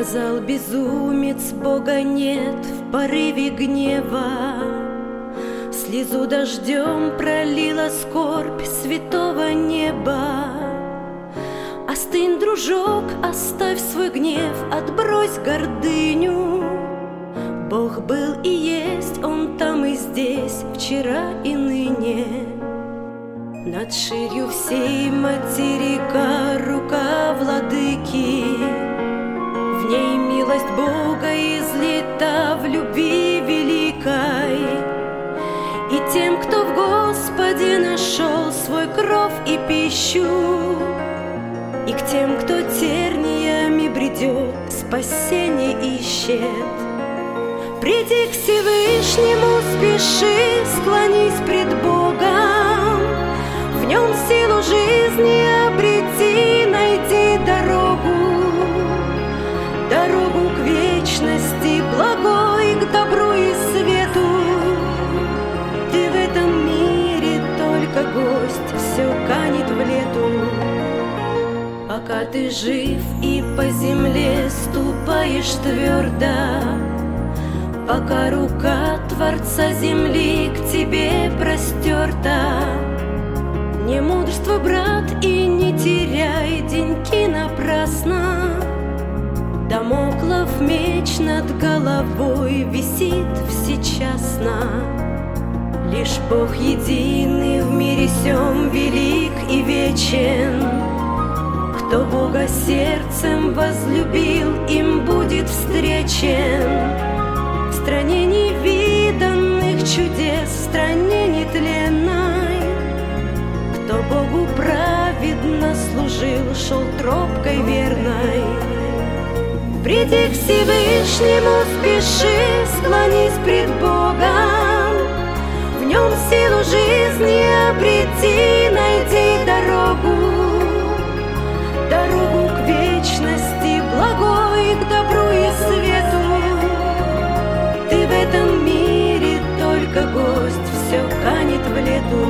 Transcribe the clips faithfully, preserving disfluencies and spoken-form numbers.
Сказал безумец, Бога нет в порыве гнева. Слезу дождем пролила скорбь святого неба. Остынь, дружок, оставь свой гнев, отбрось гордыню. Бог был и есть, Он там и здесь, вчера и ныне. Над ширью всей материка рука владыки, в ней милость Бога излита в любви великой. И тем, кто в Господе нашел свой кров и пищу, и к тем, кто терниями бредет, спасение ищет. Приди к Всевышнему, спеши, склонись пред Богом, в нем силу жизни обрети, найди дорогу, дорогу к вечности, благой, к добру и свету. Ты в этом мире только гость, все канет в лету. Пока ты жив и по земле ступаешь твердо, пока рука Творца земли к тебе простерта, не мудрствуй, брат, и не теряй деньки напрасно. Дамоклов меч над головой висит всечасно. Лишь Бог единый в мире сем велик и вечен. Кто Бога сердцем возлюбил, им будет встречен. В стране невиданных чудес, в стране нетленной, кто Богу праведно служил, шел тропкой верной. Приди к Всевышнему, спеши, склонись пред Богом, в нем силу жизни обрети, найди дорогу, дорогу к вечности, благой, к добру и свету. Ты в этом мире только гость, все канет в лету.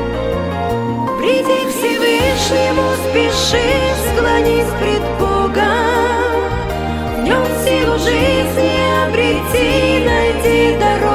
Приди к Всевышнему, спеши, склонись пред Богом, в нем силу жизни обрети, найди дорогу,